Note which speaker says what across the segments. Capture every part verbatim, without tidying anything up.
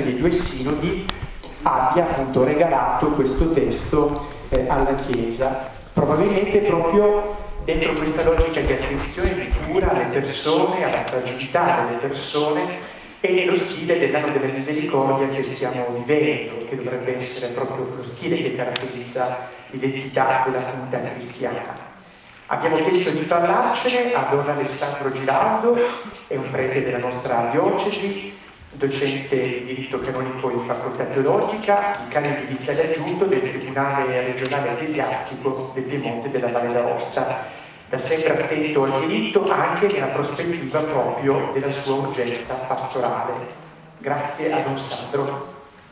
Speaker 1: dei due sinodi abbia appunto regalato questo testo eh, alla Chiesa, probabilmente proprio dentro questa logica di attenzione e di cura alle persone, alla fragilità delle persone e nello stile dell'anno della misericordia che stiamo vivendo, che dovrebbe essere proprio lo stile che caratterizza l'identità della comunità cristiana. Abbiamo chiesto di parlarcene a Don Alessandro Giraldo, è un prete della nostra diocesi, docente di diritto canonico in facoltà teologica, vicariario giudiziario aggiunto del Tribunale regionale ecclesiastico del Piemonte della Valle d'Aosta, da sempre attento al diritto anche nella prospettiva proprio della sua urgenza pastorale. Grazie a Don Sandro.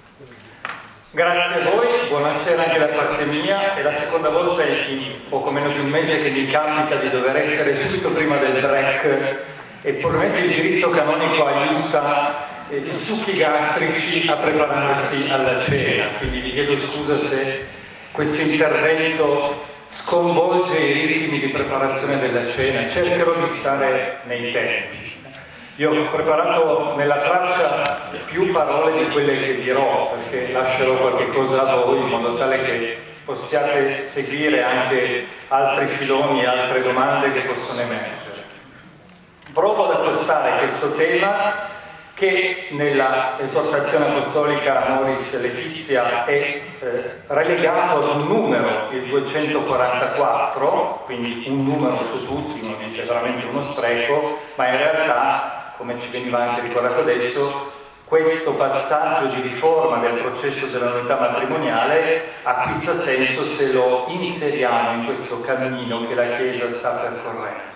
Speaker 2: Grazie a voi, buonasera anche da parte mia. È la seconda volta in poco meno di un mese che mi capita di dover essere subito prima del break e probabilmente il diritto canonico aiuta i succhi gastrici a prepararsi alla cena, quindi vi chiedo scusa se questo intervento sconvolge i ritmi di preparazione della cena, cercherò di stare nei tempi. Io ho preparato nella traccia più parole di quelle che dirò, perché lascerò qualche cosa a voi in modo tale che possiate seguire anche altri filoni e altre domande che possono emergere. Provo ad accostare questo tema che nella esortazione apostolica Amoris Laetitia è eh, relegato ad un numero, il duecentoquarantaquattro, quindi un numero su tutti, non dice veramente uno spreco, ma in realtà, come ci veniva anche ricordato adesso, questo passaggio di riforma del processo della novità matrimoniale acquista senso se lo inseriamo in questo cammino che la Chiesa sta percorrendo.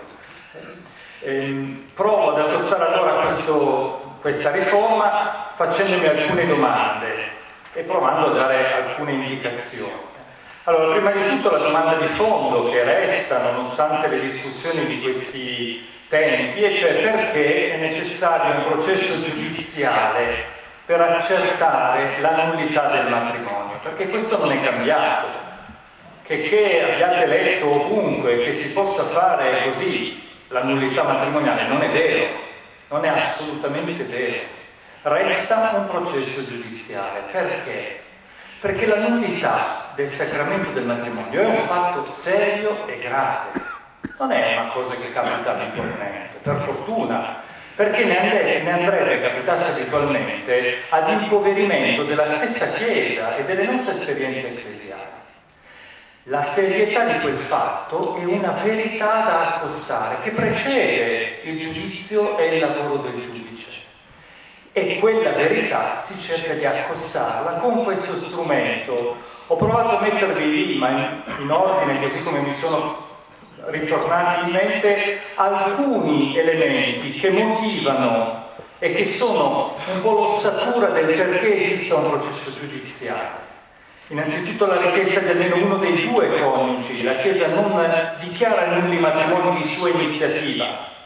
Speaker 2: Eh, provo ad accostare allora questo questa riforma facendomi alcune domande e provando a dare alcune indicazioni. Allora, prima di tutto la domanda di fondo che resta nonostante le discussioni di questi tempi, e cioè perché è necessario un processo giudiziale per accertare la nullità del matrimonio, perché questo non è cambiato, che, che abbiate letto ovunque che si possa fare così la nullità matrimoniale non è vero. Non è assolutamente vero. Resta un processo giudiziale. Perché? Perché la nullità del sacramento del matrimonio è un fatto serio e grave. Non è una cosa che capita abitualmente, per fortuna, perché ne andrebbe, ne andrebbe capitasse abitualmente ad impoverimento della stessa Chiesa e delle nostre esperienze ecclesiali. La serietà di quel fatto è una verità da accostare che precede il giudizio e il lavoro del giudice, e quella verità si cerca di accostarla con questo strumento. Ho provato a mettervi lì, ma in, in ordine, così come mi sono ritornati in mente alcuni elementi che motivano e che sono un po' l'ossatura del perché esista un processo giudiziario. Innanzitutto la richiesta di almeno uno dei due coniugi. La Chiesa non dichiara nulli matrimoni di sua iniziativa,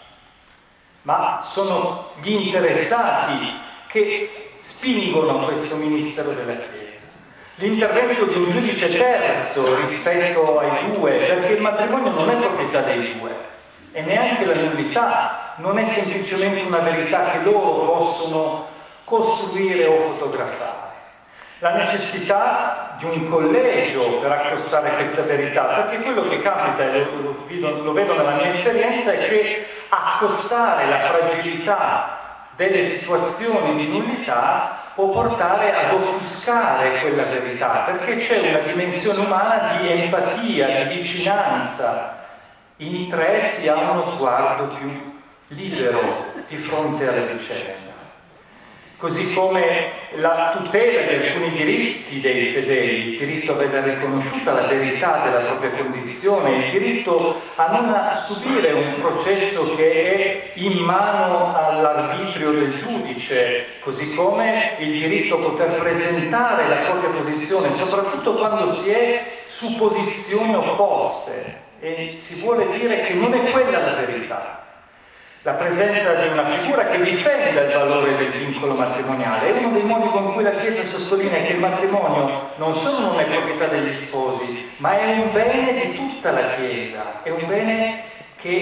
Speaker 2: ma sono gli interessati che spingono questo ministero della Chiesa. L'intervento di un giudice terzo rispetto ai due, perché il matrimonio non è proprietà dei due, e neanche la nullità non è semplicemente una verità che loro possono costruire o fotografare. La necessità di un collegio per accostare questa verità, perché quello che capita, e lo, lo, lo vedo nella mia esperienza, è che accostare la fragilità delle situazioni di nullità può portare ad offuscare quella verità, perché c'è una dimensione umana di empatia, di vicinanza. In tre si ha uno sguardo più libero di fronte alle vicende. Così come la tutela di alcuni diritti dei fedeli, il diritto a vedere riconosciuta la verità della propria condizione, il diritto a non subire un processo che è in mano all'arbitrio del giudice, così come il diritto a poter presentare la propria posizione, soprattutto quando si è su posizioni opposte e si vuole dire che non è quella la verità. La presenza di una figura che difenda il valore del vincolo matrimoniale è uno dei modi con cui la Chiesa sottolinea che il matrimonio non solo non è proprietà degli sposi, ma è un bene di tutta la Chiesa, è un bene che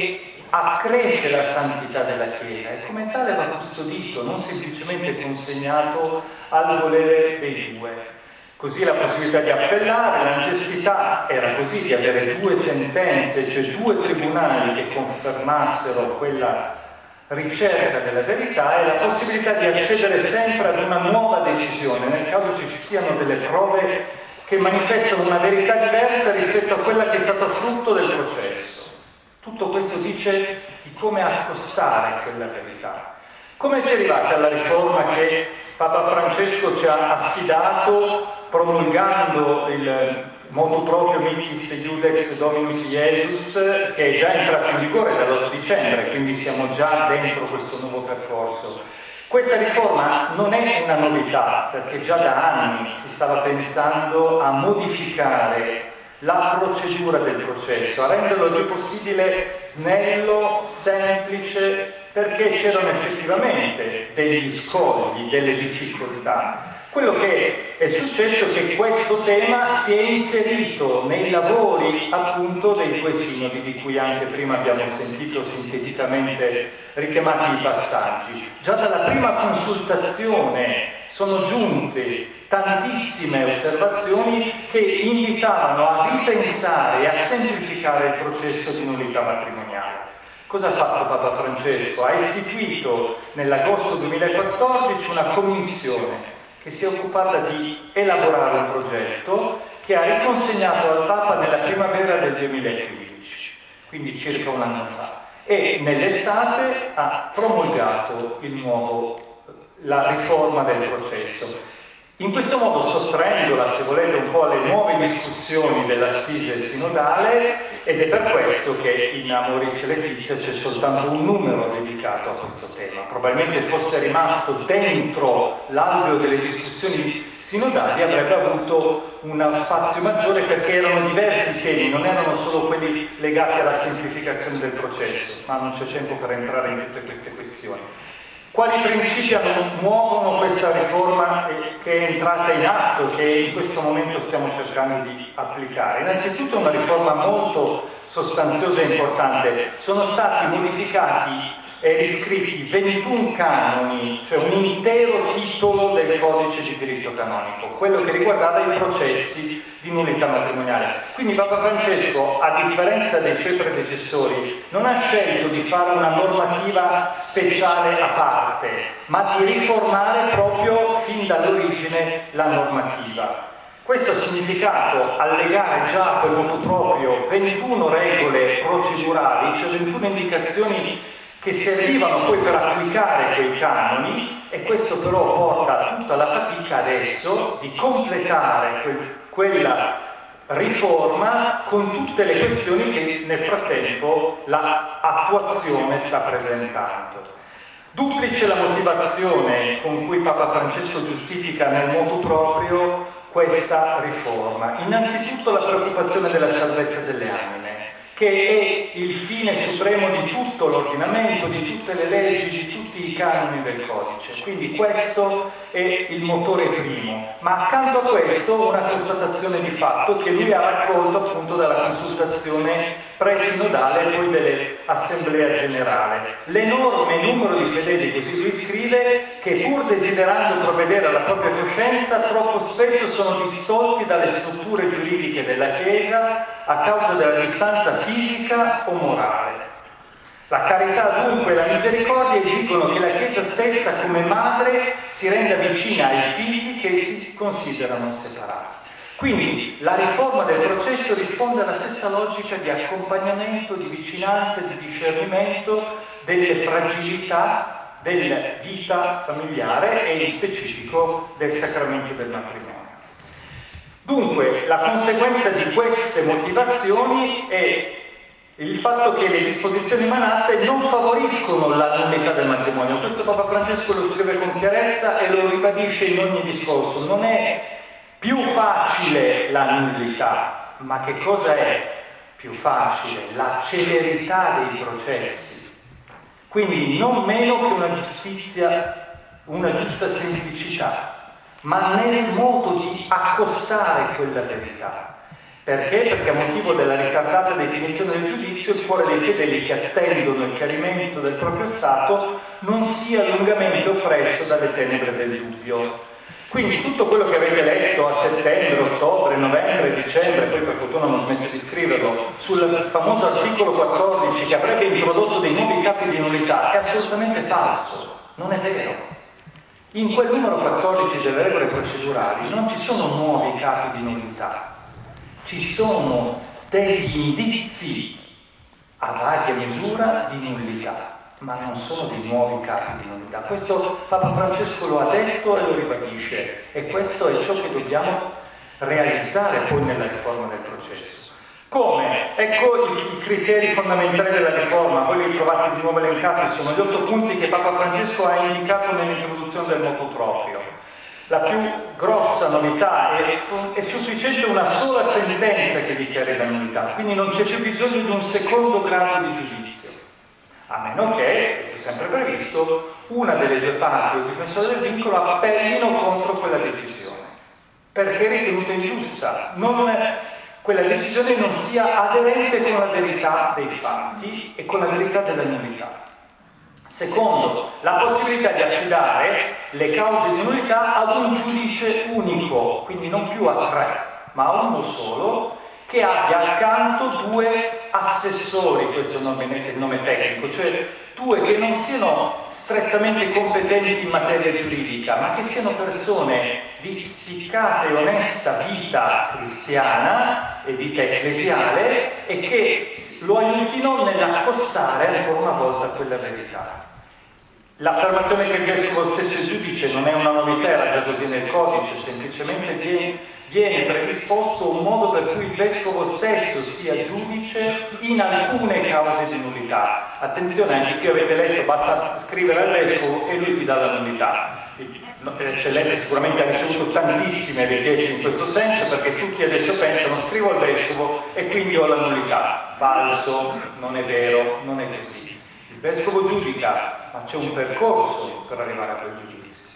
Speaker 2: accresce la santità della Chiesa e come tale va custodito, non semplicemente consegnato al volere dei due. Così la possibilità di appellare, la necessità era così di avere due sentenze, cioè due tribunali che confermassero quella ricerca della verità e la possibilità di accedere sempre ad una nuova decisione nel caso ci siano delle prove che manifestano una verità diversa rispetto a quella che è stata frutto del processo. Tutto questo dice di come accostare quella verità. Come si è arrivati alla riforma che Papa Francesco ci ha affidato promulgando il motu proprio Mitis Iudex Dominus Iesus, che è già entrato in vigore dall'otto dicembre, quindi siamo già dentro questo nuovo percorso. Questa riforma non è una novità, perché già da anni si stava pensando a modificare la procedura del processo, a renderlo il più possibile snello, semplice, perché c'erano effettivamente degli scogli, delle difficoltà. Quello che è successo è che questo tema si è inserito nei lavori appunto dei due sinodi, di cui anche prima abbiamo sentito sinteticamente richiamati i passaggi. Già dalla prima consultazione sono giunte tantissime osservazioni che invitavano a ripensare e a semplificare il processo di nullità matrimoniale. Cosa ha fatto Papa Francesco? Ha istituito nell'agosto duemilaquattordici una commissione che si è occupata di elaborare un progetto che ha riconsegnato al Papa nella primavera del duemilaquindici, quindi circa un anno fa, e nell'estate ha promulgato il nuovo, la riforma del processo. In questo modo sottraendola, se volete, un po' alle nuove discussioni dell'assise sinodale, ed è per questo che in Amoris Laetitia c'è soltanto un numero dedicato a questo tema. Probabilmente fosse rimasto dentro l'alveo delle discussioni sinodali avrebbe avuto uno spazio maggiore, perché erano diversi temi, non erano solo quelli legati alla semplificazione del processo, ma non c'è tempo per entrare in tutte queste questioni. Quali principi muovono questa riforma che è entrata in atto, che in questo momento stiamo cercando di applicare? Innanzitutto una riforma molto sostanziosa e importante. Sono stati modificati e riscritti ventuno canoni, cioè un intero titolo del codice di diritto canonico, quello che riguardava i processi di nullità matrimoniale. Quindi Papa Francesco, a differenza dei suoi predecessori, non ha scelto di fare una normativa speciale a parte, ma di riformare proprio fin dall'origine la normativa. Questo ha significato allegare già a quel motu proprio ventuno regole procedurali, cioè ventuno indicazioni che servivano poi per applicare quei canoni, e questo però porta tutta la fatica adesso di completare quel, quella riforma con tutte le questioni che nel frattempo l'attuazione sta presentando. Duplice la motivazione con cui Papa Francesco giustifica nel motu proprio questa riforma. Innanzitutto la preoccupazione della salvezza delle anime, che è il fine supremo di tutto l'ordinamento, di tutte le leggi, di tutti i canoni del codice. Quindi questo è il motore primo. Ma accanto a questo una constatazione di fatto che lui ha raccolto appunto dalla consultazione pre-sinodale e poi dell'Assemblea Generale. L'enorme numero di fedeli, così lui scrive, che pur desiderando provvedere alla propria coscienza, troppo spesso sono distolti dalle strutture giuridiche della Chiesa a causa della distanza fisica o morale. La carità dunque e la misericordia esigono che la Chiesa stessa come madre si renda vicina ai figli che si considerano separati. Quindi la riforma del processo risponde alla stessa logica di accompagnamento, di vicinanza e di discernimento delle fragilità della vita familiare e in specifico del sacramento del matrimonio. Dunque, la conseguenza di queste motivazioni è il fatto che le disposizioni emanate non favoriscono la nullità del matrimonio. Questo Papa Francesco lo scrive con chiarezza e lo ribadisce in ogni discorso. Non è più facile la nullità, ma che cosa è più facile? La celerità dei processi. Quindi non meno che una giustizia, una giusta semplicità, ma nel modo di accostare quella verità. Perché? Perché a motivo della ritardata definizione del giudizio il cuore dei fedeli che attendono il chiarimento del proprio stato non sia lungamente oppresso dalle tenebre del dubbio. Quindi tutto quello che avete letto a settembre, ottobre, novembre, dicembre, poi per fortuna non ho smesso di scriverlo, sul famoso articolo quattordici che avrebbe introdotto dei nuovi capi di nullità, è assolutamente falso, non è vero. In quel numero quattordici delle regole procedurali non ci sono nuovi capi di nullità, ci sono degli indizi a varia misura di nullità, ma non sono dei nuovi capi di nullità. Questo Papa Francesco lo ha detto e lo ribadisce, e questo è ciò che dobbiamo realizzare poi nella riforma del processo. Come? Ecco i, i criteri fondamentali della riforma, quelli trovati di nuovo elencati, sono gli otto punti che Papa Francesco ha indicato nell'introduzione del motu proprio. La più grossa novità è, è sufficiente una sola sentenza che dichiari la nullità, quindi non c'è più bisogno di un secondo grado di giudizio, a meno che, questo è sempre previsto, una delle due parti o il difensore del vincolo appellino contro quella decisione, perché è ritenuta ingiusta, non, quella decisione non sia aderente con la verità dei fatti e con la verità della nullità. Secondo, la possibilità di affidare le cause di nullità ad un giudice unico, quindi non più a tre, ma a uno solo, che abbia accanto due assessori, questo è il nome, il nome tecnico, cioè due che non siano strettamente competenti in materia giuridica, ma che siano persone di spiccata e onesta vita cristiana e vita ecclesiale e che lo aiutino nell'accostare ancora una volta quella verità. L'affermazione che il vescovo stesso giudice non è una novità, era già così nel codice, semplicemente viene, viene predisposto un modo per cui il vescovo stesso sia giudice in alcune cause di nullità. Attenzione, anche qui avete letto, basta scrivere al vescovo e lui ti dà la nullità. L'Eccellenza sicuramente ha ricevuto tantissime richieste in questo senso, perché tutti adesso pensano scrivo al vescovo e quindi ho la nullità. Falso, non è vero, non è così. Il vescovo giudica, ma c'è un percorso per arrivare a quel giudizio.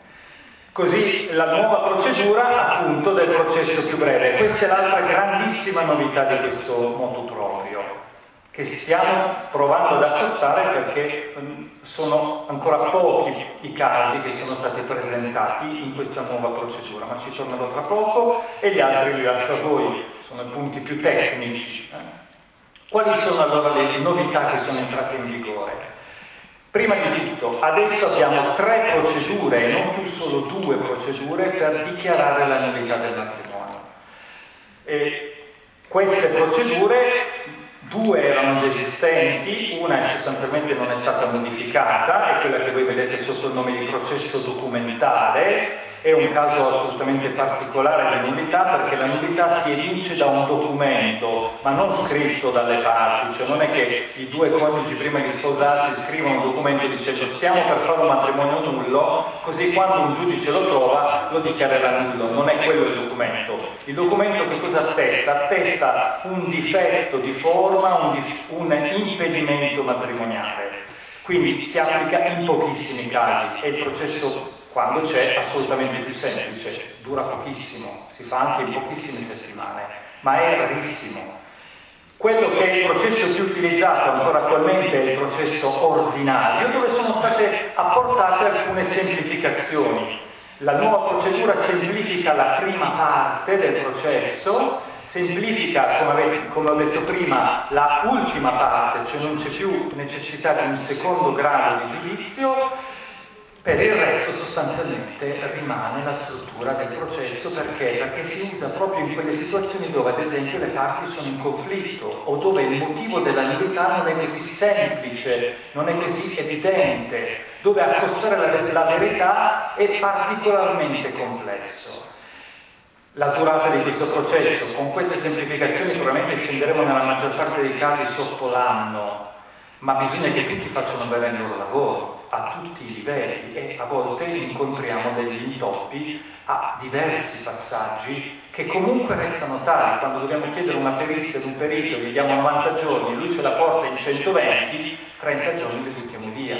Speaker 2: Così la nuova procedura appunto del processo più breve. Questa è l'altra grandissima novità di questo motu proprio, che stiamo provando ad accostare perché sono ancora pochi i casi che sono stati presentati in questa nuova procedura, ma ci tornerò tra poco e gli altri li lascio a voi, sono i punti più tecnici. Quali sono allora le novità che sono entrate in vigore? Prima di tutto, adesso abbiamo tre procedure e non più solo due procedure per dichiarare la nullità del matrimonio. E queste procedure, due erano già esistenti, una sostanzialmente non è stata modificata, è quella che voi vedete sotto il nome di processo documentale. È un caso assolutamente particolare di nullità, perché la nullità si evince da un documento, ma non scritto dalle parti, cioè non è che i due coniugi prima di sposarsi scrivono un documento dicendo stiamo per fare un matrimonio nullo, così quando un giudice lo trova lo dichiarerà nullo. Non è quello il documento. Il documento che cosa attesta? Attesta un difetto di forma, un, dif- un impedimento matrimoniale. Quindi si applica in pochissimi casi e il processo, quando c'è, assolutamente più semplice, dura pochissimo, si fa anche in pochissime settimane, ma è rarissimo. Quello che è il processo più utilizzato ancora attualmente è il processo ordinario, dove sono state apportate alcune semplificazioni. La nuova procedura semplifica la prima parte del processo, semplifica, come, avete, come ho detto prima, la ultima parte, cioè non c'è più necessità di un secondo grado di giudizio. Per il resto sostanzialmente rimane la struttura del processo. Perché? Perché si usa proprio in quelle situazioni dove ad esempio le parti sono in conflitto o dove il motivo della nullità non è così semplice, non è così evidente, dove accostare la, la verità è particolarmente complesso. La durata di questo processo, con queste semplificazioni probabilmente scenderemo nella maggior parte dei casi sotto l'anno, ma bisogna che tutti facciano bene il loro lavoro a tutti i livelli e a volte incontriamo degli intoppi a diversi passaggi che comunque restano tali. Quando dobbiamo chiedere una perizia ad un perito, gli diamo novanta giorni, lui ce la porta in centoventi, trenta giorni li buttiamo via.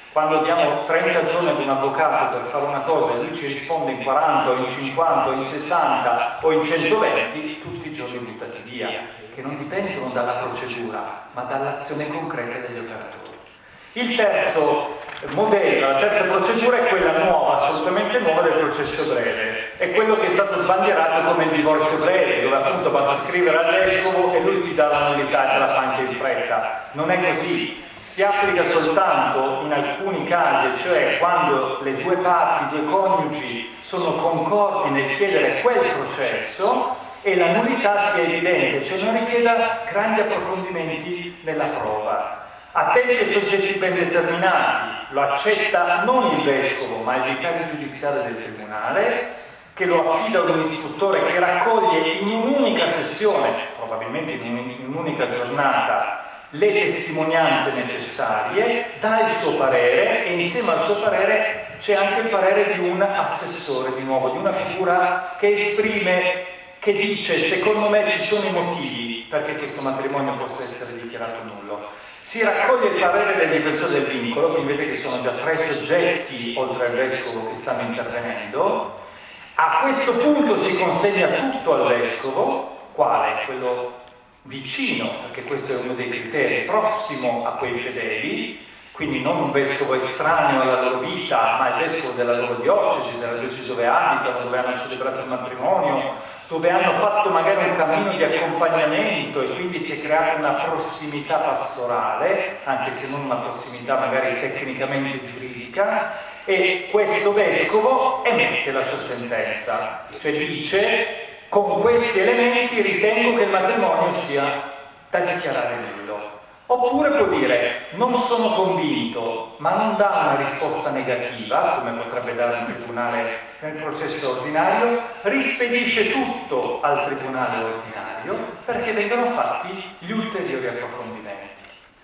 Speaker 2: Quando diamo trenta giorni ad un avvocato per fare una cosa e lui ci risponde in quaranta, o in cinquanta, o in sessanta o in centoventi, tutti i giorni buttati via, che non dipendono dalla procedura, ma dall'azione concreta degli operatori. Il terzo modello, la terza procedura è quella nuova, assolutamente nuova del processo breve. È quello che è stato sbandierato come il divorzio breve, dove appunto basta scrivere al vescovo e lui ti dà la nullità e te la fa anche in fretta. Non è così. Si applica soltanto in alcuni casi, cioè quando le due parti, i due coniugi sono concordi nel chiedere quel processo e la nullità sia evidente, cioè non richieda grandi approfondimenti nella prova. A tempi e soggetti ben determinati, lo accetta non il vescovo ma il vicario giudiziario del tribunale, che lo affida ad un istruttore che raccoglie in un'unica sessione, probabilmente in un'unica giornata, le testimonianze necessarie, dà il suo parere e insieme al suo parere c'è anche il parere di un assessore, di nuovo, di una figura che esprime, che dice secondo me ci sono i motivi perché questo matrimonio possa essere dichiarato nullo. Si raccoglie il parere del difensore del vincolo, quindi vedete che sono già tre soggetti oltre al vescovo che stanno intervenendo. A questo punto si consegna tutto al vescovo, quale? Quello vicino, perché questo è uno dei criteri, prossimo a quei fedeli, quindi non un vescovo estraneo alla loro vita, ma il vescovo della loro diocesi, della diocesi dove abitano, dove hanno celebrato il matrimonio, dove hanno fatto magari un cammino di accompagnamento e quindi si è creata una prossimità pastorale, anche se non una prossimità magari tecnicamente giuridica, e questo vescovo emette la sua sentenza, cioè dice: con questi elementi ritengo che il matrimonio sia da dichiarare nullo. Oppure può dire: non sono convinto, ma non dà una risposta negativa, come potrebbe dare un tribunale nel processo ordinario, rispedisce tutto al tribunale ordinario perché vengono fatti gli ulteriori approfondimenti.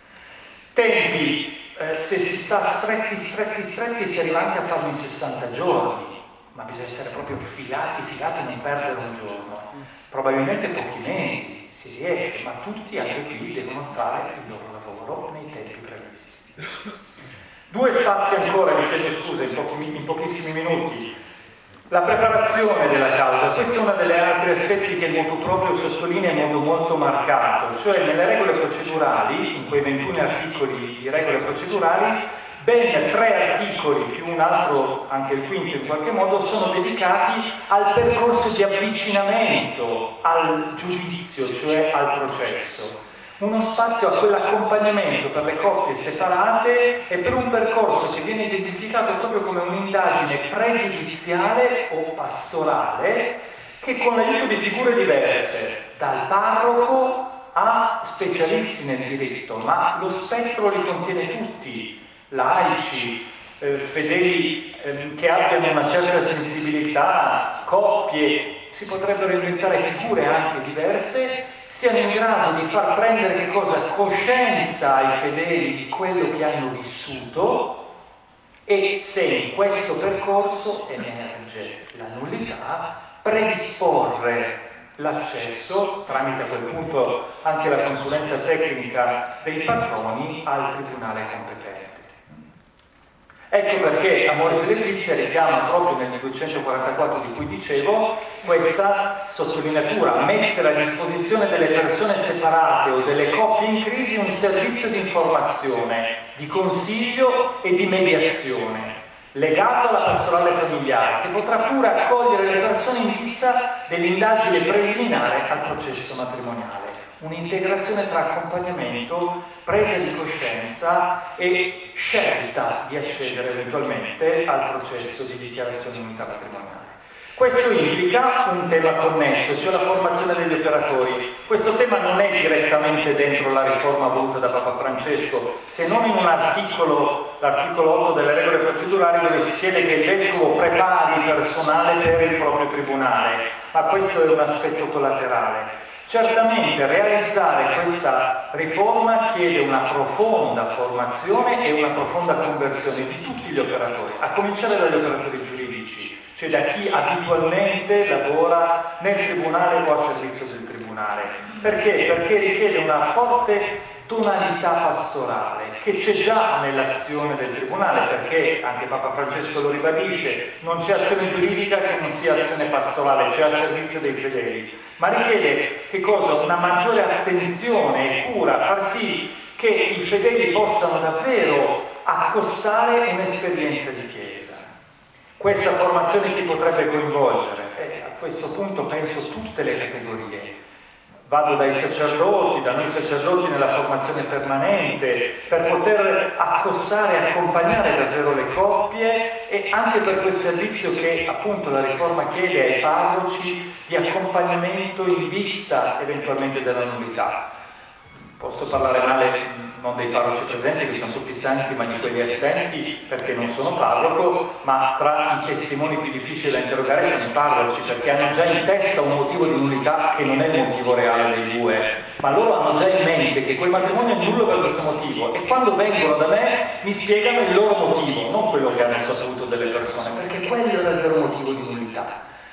Speaker 2: Tempi, eh, se si sta stretti, stretti, stretti, si arriva anche a farlo in sessanta giorni. Ma bisogna essere proprio filati, filati e non perdere un giorno. Probabilmente pochi mesi si riesce, ma tutti anche qui devono fare il loro lavoro nei tempi previsti. Due spazi ancora, vi chiedo scusa, in, pochi, in pochissimi minuti. La preparazione della causa, questo è uno degli altri aspetti che il motu proprio sottolinea in modo molto marcato, cioè nelle regole procedurali, in quei ventuno articoli di regole procedurali, ben tre articoli più un altro, anche il quinto in qualche modo, sono dedicati al percorso di avvicinamento al giudizio, cioè al processo. Uno spazio a quell'accompagnamento per le coppie separate e per un percorso che viene identificato proprio come un'indagine pregiudiziale o pastorale che con l'aiuto di figure diverse, dal parroco a specialisti nel diritto, ma lo spettro li contiene tutti. Laici, eh, fedeli eh, che abbiano una certa sensibilità, coppie, si potrebbero inventare figure anche diverse, siano in grado di far prendere che cosa? Coscienza ai fedeli di quello che hanno vissuto, e se in questo percorso emerge la nullità, predisporre l'accesso, tramite a quel punto anche la consulenza tecnica dei patroni, al tribunale competente. Ecco perché Amoris Laetitia richiama proprio nel duecentoquarantaquattro di cui dicevo questa sottolineatura: mettere a disposizione delle persone separate o delle coppie in crisi un servizio di informazione, di consiglio e di mediazione legato alla pastorale familiare, che potrà pure accogliere le persone in vista dell'indagine preliminare al processo matrimoniale. Un'integrazione tra accompagnamento, presa di coscienza e scelta di accedere eventualmente al processo di dichiarazione di unità patrimoniale. Questo implica un tema connesso, cioè la formazione degli operatori. Questo tema non è direttamente dentro la riforma voluta da Papa Francesco, se non in un articolo, l'articolo otto delle regole procedurali, dove si chiede che il vescovo prepari il personale per il proprio tribunale, ma questo è un aspetto collaterale. Certamente realizzare questa riforma chiede una profonda formazione e una profonda conversione di tutti gli operatori, a cominciare dagli operatori giuridici, cioè da chi abitualmente lavora nel tribunale o a servizio del tribunale. Perché? Perché richiede una forte tonalità pastorale che c'è già nell'azione del Tribunale, perché anche Papa Francesco lo ribadisce, non c'è azione giuridica che non sia azione pastorale, c'è al servizio dei fedeli, ma richiede che cosa? Una maggiore attenzione e cura, far sì che i fedeli possano davvero accostare un'esperienza di Chiesa. Questa formazione chi potrebbe coinvolgere? Eh, a questo punto penso tutte le categorie. Vado dai sacerdoti, da noi sacerdoti nella formazione permanente, per poter accostare e accompagnare davvero le coppie, e anche per quel servizio che appunto la riforma chiede ai parroci di accompagnamento in vista eventualmente della nullità. Posso parlare male non dei parroci presenti, che sono tutti santi, ma di quelli assenti, perché non sono parroco, ma tra i testimoni più difficili da interrogare sono i parroci, perché hanno già in testa un motivo di nullità che non è il motivo reale dei due, ma loro hanno già in mente che quel matrimonio è nullo per questo motivo, e quando vengono da me mi spiegano il loro motivo, non quello che hanno saputo delle persone, perché quello era il vero motivo di nullità.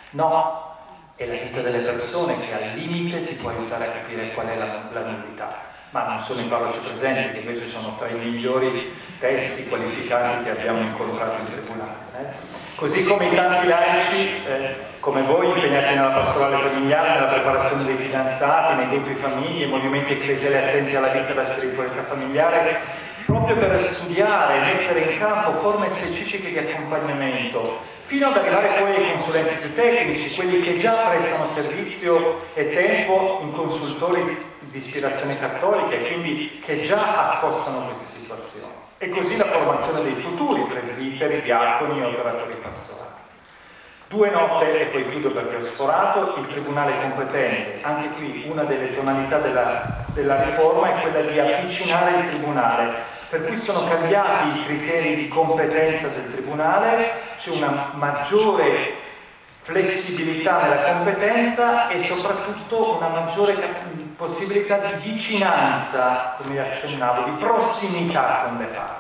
Speaker 2: No, è la vita delle persone che al limite ti può aiutare a capire qual è la, la nullità. Ma non sono i parroci presenti, che invece sono tra i migliori testi qualificati che abbiamo incontrato in tribunale. Eh? Così come i tanti laici, eh, come voi, impegnati nella pastorale familiare, nella preparazione dei fidanzati, nei gruppi famiglie, movimenti ecclesiali attenti alla vita e alla spiritualità familiare, proprio per studiare e mettere in campo forme specifiche di accompagnamento, fino ad arrivare poi ai consulenti più tecnici, quelli che già prestano servizio e tempo in consultori di ispirazione cattolica e quindi che già accostano queste situazioni. E così la formazione dei futuri presbiteri, diaconi e operatori pastorali. Due note, e poi chiudo perché ho sforato, il Tribunale competente. Anche qui una delle tonalità della, della riforma è quella di avvicinare il Tribunale, per cui sono cambiati i criteri di competenza del Tribunale, c'è una maggiore flessibilità nella competenza e soprattutto una maggiore possibilità di vicinanza, come accennavo, di prossimità con le parti.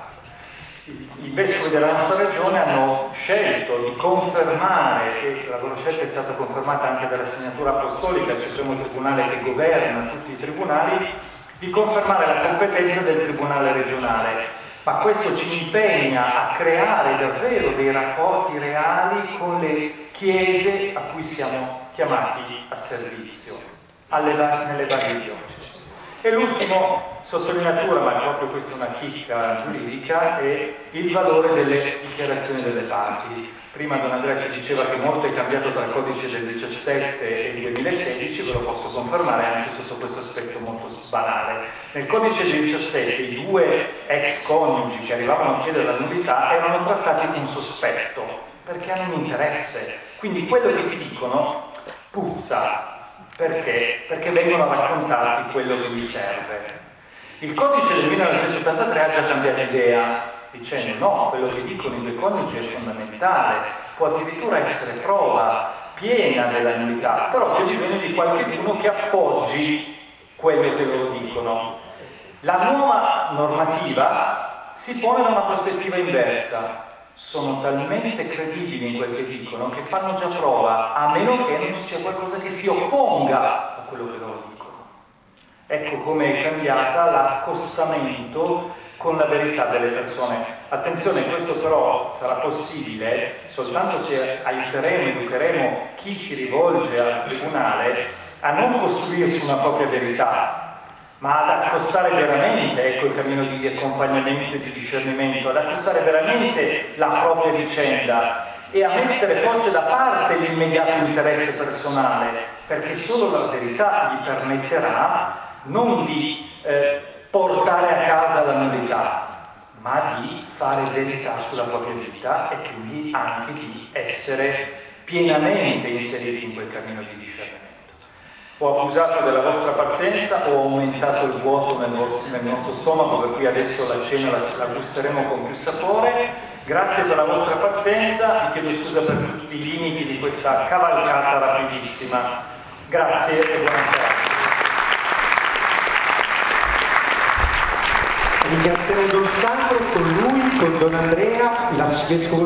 Speaker 2: I vescovi della nostra regione hanno scelto di confermare, e la loro scelta è stata confermata anche dalla segnatura apostolica, il Supremo Tribunale che governa tutti i tribunali, di confermare la competenza del Tribunale regionale. Ma questo ci impegna a creare davvero dei rapporti reali con le chiese a cui siamo chiamati a servizio, alle, nelle varie diocesi. E l'ultimo sottolineatura, ma proprio questa è una chicca giuridica, è il valore delle dichiarazioni delle parti. Prima Don Andrea ci diceva che molto è cambiato tra il codice del diciassette e il duemilasedici, ve lo posso confermare anche sotto questo aspetto molto banale. Nel codice del diciassette i due ex coniugi che arrivavano a chiedere la nullità erano trattati con sospetto, perché hanno un interesse. Quindi quello che ti dicono puzza. Perché? Perché vengono raccontati quello che gli serve. Il codice del millenovecentosettantatré ha già cambiato idea, dicendo no, quello che dicono i due coniugi è fondamentale, può addirittura essere prova piena della nullità, però c'è bisogno di qualcuno che appoggi quello che loro dicono. La nuova normativa si pone da una prospettiva inversa. Sono talmente credibili in quel che dicono che fanno già prova, a meno che non ci sia qualcosa che si opponga a quello che loro dicono. Ecco come è cambiata l'accostamento con la verità delle persone. Attenzione, questo però sarà possibile soltanto se aiuteremo, educheremo chi si rivolge al Tribunale a non costruirsi una propria verità, ma ad accostare veramente, ecco il cammino di accompagnamento e di discernimento, ad accostare veramente la propria vicenda e a mettere forse da parte l'immediato interesse personale, perché solo la verità gli permetterà non di eh, portare a casa la nullità, ma di fare verità sulla propria vita e quindi anche di essere pienamente inseriti in quel cammino di discernimento. Ho abusato della vostra pazienza, ho aumentato il vuoto nel, vostro, nel nostro stomaco, per cui adesso la cena la, la gusteremo con più sapore. Grazie per la vostra pazienza, vi chiedo scusa per tutti i limiti di questa cavalcata rapidissima. Grazie e buonasera.
Speaker 1: Ringraziamo Don Sandro, con lui, con Don Andrea, l'arcivescovo